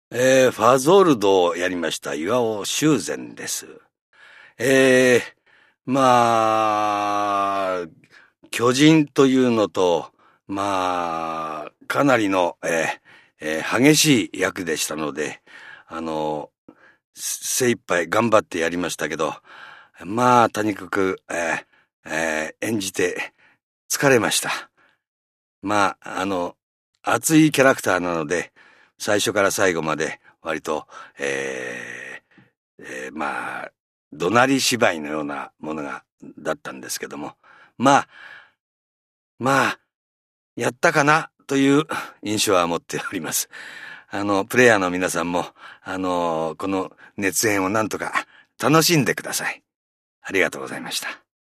ファゾールドをやりました岩尾修繕です。えー、まあ、巨人というのと、かなりの、激しい役でしたので、精一杯頑張ってやりましたけど、とにかく、演じて疲れました。まあ、あの、熱いキャラクターなので、最初から最後まで割と、怒鳴り芝居のようなものだったんですけども、まあ、まあ、やったかなという印象は持っております。プレイヤーの皆さんも、この熱演をなんとか楽しんでください。ありがとうございました。